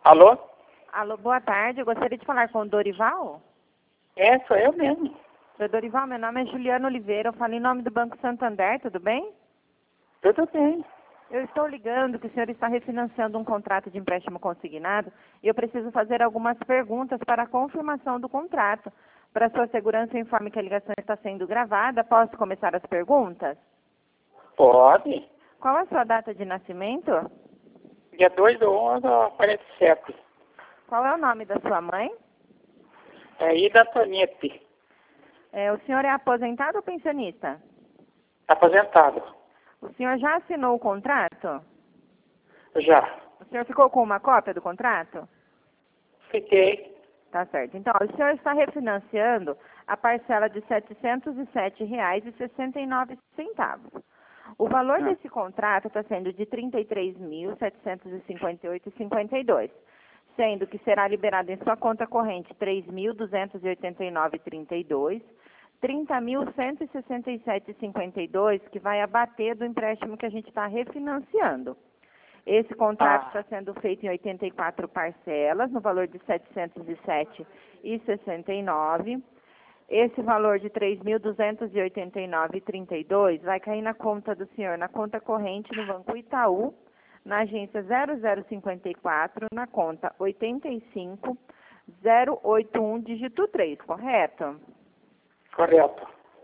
Alô? Alô, boa tarde. Eu gostaria de falar com o Dorival. É, sou eu mesmo. Seu Dorival, meu nome é Juliana Oliveira. Eu falo em nome do Banco Santander, tudo bem? Tudo bem. Eu estou ligando que o senhor está refinanciando um contrato de empréstimo consignado e eu preciso fazer algumas perguntas para a confirmação do contrato. Para sua segurança, eu informe que a ligação está sendo gravada. Posso começar as perguntas? Pode. Qual é a sua data de nascimento? Dia 2/11/47. Qual é o nome da sua mãe? É Ida Tonietti. O senhor é aposentado ou pensionista? Aposentado. O senhor já assinou o contrato? Já. O senhor ficou com uma cópia do contrato? Fiquei. Tá certo. Então, o senhor está refinanciando a parcela de R$ 707,69. O valor desse contrato está sendo de R$ 33.758,52, sendo que será liberado em sua conta corrente R$ 3.289,32, R$ 30.167,52, que vai abater do empréstimo que a gente está refinanciando. Esse contrato está sendo feito em 84 parcelas, no valor de R$ 707,69. Esse valor de R$ 3.289,32 vai cair na conta do senhor, na conta corrente no Banco Itaú, na agência 0054, na conta 85081, dígito 3, correto? Correto.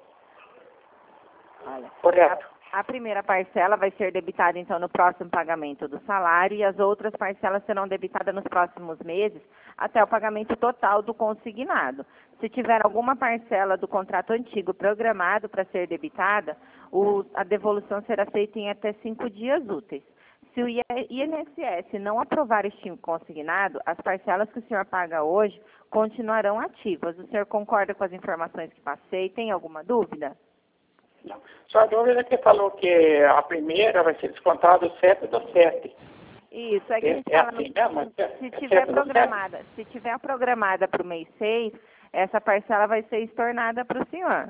Olha, Correto. a primeira parcela vai ser debitada, então, no próximo pagamento do salário e as outras parcelas serão debitadas nos próximos meses até o pagamento total do consignado. Se tiver alguma parcela do contrato antigo programado para ser debitada, a devolução será feita em até 5 dias úteis. Se o INSS não aprovar este consignado, as parcelas que o senhor paga hoje continuarão ativas. O senhor concorda com as informações que passei? Tem alguma dúvida? Não. Só a dúvida é que falou que a primeira vai ser descontada 7/7. Isso, é que a gente É fala assim mesmo? se tiver programada para o mês 6, essa parcela vai ser estornada para o senhor.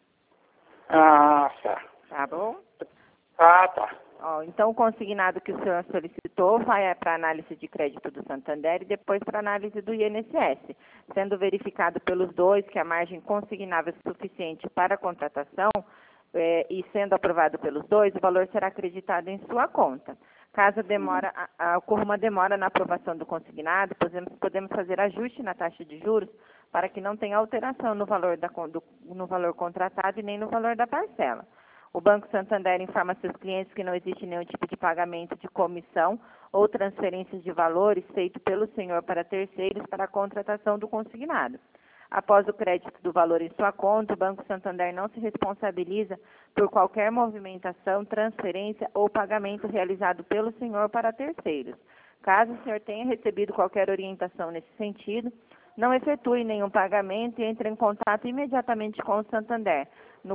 Ah, tá. Tá bom? Ah, tá. Então, o consignado que o senhor solicitou vai para análise de crédito do Santander e depois para análise do INSS. Sendo verificado pelos dois que a margem consignável é suficiente para a contratação e sendo aprovado pelos dois, o valor será acreditado em sua conta. Caso ocorra uma demora na aprovação do consignado, podemos fazer ajuste na taxa de juros para que não tenha alteração no valor contratado e nem no valor da parcela. O Banco Santander informa seus clientes que não existe nenhum tipo de pagamento de comissão ou transferências de valores feito pelo senhor para terceiros para a contratação do consignado. Após o crédito do valor em sua conta, o Banco Santander não se responsabiliza por qualquer movimentação, transferência ou pagamento realizado pelo senhor para terceiros. Caso o senhor tenha recebido qualquer orientação nesse sentido, não efetue nenhum pagamento e entre em contato imediatamente com o Santander, no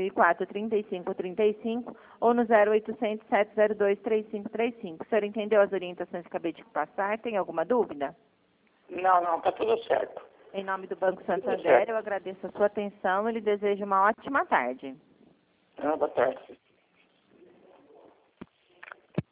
4004-3535 ou no 0800-702-3535. O senhor entendeu as orientações que acabei de passar? Tem alguma dúvida? Não, tá tudo certo. Em nome do Banco Santander, eu agradeço a sua atenção e lhe desejo uma ótima tarde. Boa tarde.